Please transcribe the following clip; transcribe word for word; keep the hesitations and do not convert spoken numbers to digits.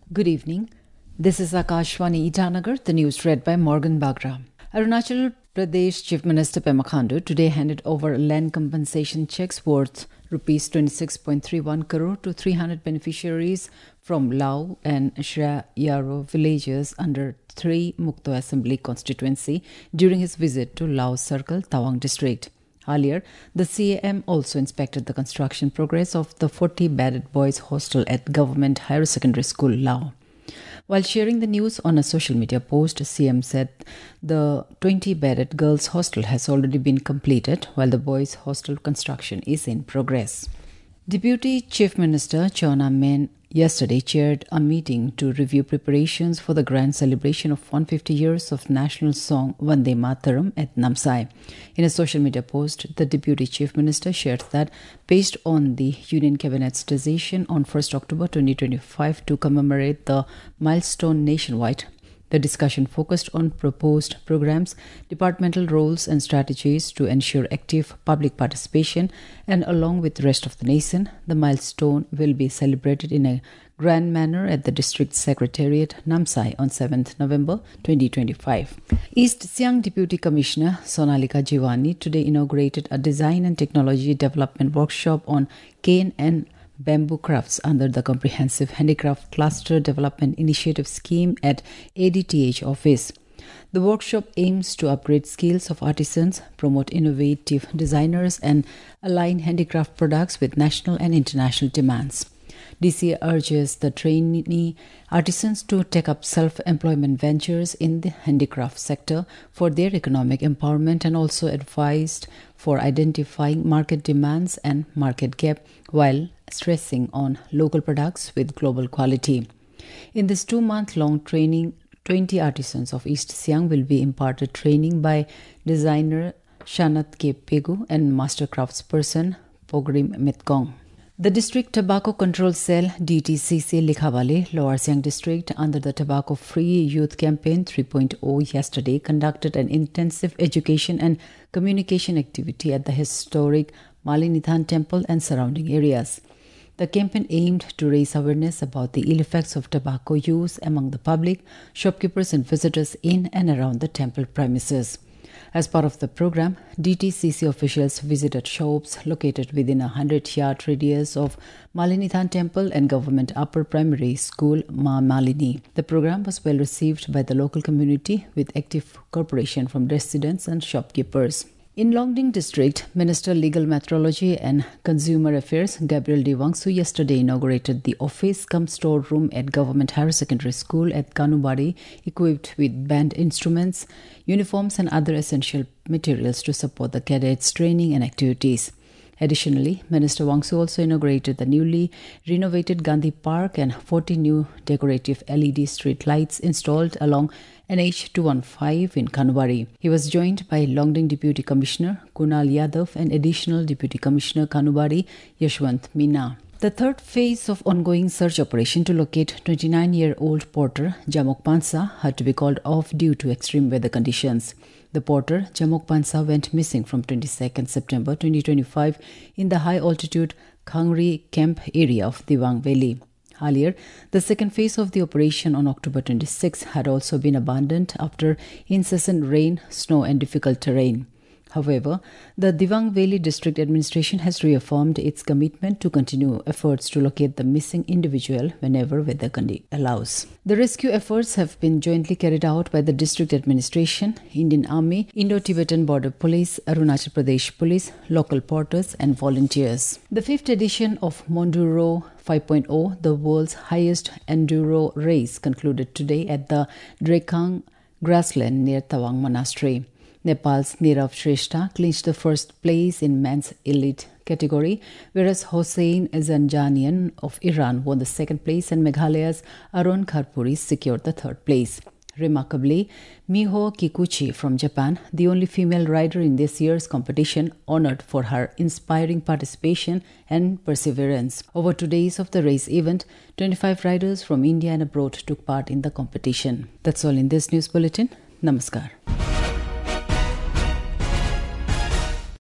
Good evening. This is Akashwani Itanagar, the news read by Morgan Bagra. Arunachal Pradesh Chief Minister Pema Khandu today handed over land compensation checks worth rupees twenty-six point three one crore to three hundred beneficiaries from Lao and Shra Yaro villages under three Mukto Assembly constituency during his visit to Lao Circle, Tawang district. Earlier, the C A M also inspected the construction progress of the forty-bedded boys' hostel at Government Higher Secondary School, Lao. While sharing the news on a social media post, C M said the twenty-bedded girls' hostel has already been completed, while the boys' hostel construction is in progress. Deputy Chief Minister Chawna Main yesterday chaired a meeting to review preparations for the grand celebration of one hundred fifty years of national song Vande Mataram at Namsai. In a social media post, the Deputy Chief Minister shared that based on the Union Cabinet's decision on first October twenty twenty-five to commemorate the milestone nationwide, the discussion focused on proposed programs, departmental roles and strategies to ensure active public participation, and along with the rest of the nation, the milestone will be celebrated in a grand manner at the District Secretariat, Namsai, on seventh November twenty twenty-five. East Siang Deputy Commissioner Sonalika Jiwani today inaugurated a design and technology development workshop on cane and bamboo crafts under the Comprehensive Handicraft Cluster Development Initiative Scheme at A D T H office. The workshop aims to upgrade skills of artisans, promote innovative designers, and align handicraft products with national and international demands. D C A urges the trainee artisans to take up self-employment ventures in the handicraft sector for their economic empowerment, and also advised for identifying market demands and market gap while stressing on local products with global quality. In this two-month-long training, twenty artisans of East Siang will be imparted training by designer Shanat K. Pegu and master craftsperson Pogrim Metkong. The District Tobacco Control Cell D T C C Likhawali, Lower Siang District, under the Tobacco Free Youth Campaign three point oh yesterday conducted an intensive education and communication activity at the historic Malinithan Temple and surrounding areas. The campaign aimed to raise awareness about the ill effects of tobacco use among the public, shopkeepers and visitors in and around the temple premises. As part of the program, D T C C officials visited shops located within a hundred-yard radius of Malinithan Temple and Government Upper Primary School, Ma Malini. The program was well received by the local community with active cooperation from residents and shopkeepers. In Longding District, Minister Legal Metrology and Consumer Affairs Gabriel D. Wangsu yesterday inaugurated the office cum storeroom at Government Higher Secondary School at Kanubari, equipped with band instruments, uniforms and other essential materials to support the cadets' training and activities. Additionally, Minister Wangsu also inaugurated the newly renovated Gandhi Park and forty new decorative L E D street lights installed along N H two fifteen in Kanubari. He was joined by Longding Deputy Commissioner Kunal Yadav and Additional Deputy Commissioner Kanubari Yashwant Meena. The third phase of ongoing search operation to locate twenty-nine-year-old porter Jamok Pansa had to be called off due to extreme weather conditions. The porter, Jamok Pansa, went missing from twenty-second September twenty twenty-five in the high-altitude Khangri camp area of Diwang Valley. Earlier, the second phase of the operation on October twenty-sixth had also been abandoned after incessant rain, snow and difficult terrain. However, the Diwang Valley District Administration has reaffirmed its commitment to continue efforts to locate the missing individual whenever weather allows. The rescue efforts have been jointly carried out by the District Administration, Indian Army, Indo-Tibetan Border Police, Arunachal Pradesh Police, local porters and volunteers. The fifth edition of Monduro five point oh, the world's highest enduro race, concluded today at the Drekang grassland near Tawang Monastery. Nepal's Nirav Shrestha clinched the first place in men's elite category, whereas Hossein Zanjanian of Iran won the second place and Meghalaya's Arun Kharpuri secured the third place. Remarkably, Miho Kikuchi from Japan, the only female rider in this year's competition, honored for her inspiring participation and perseverance. Over two days of the race event, twenty-five riders from India and abroad took part in the competition. That's all in this news bulletin. Namaskar.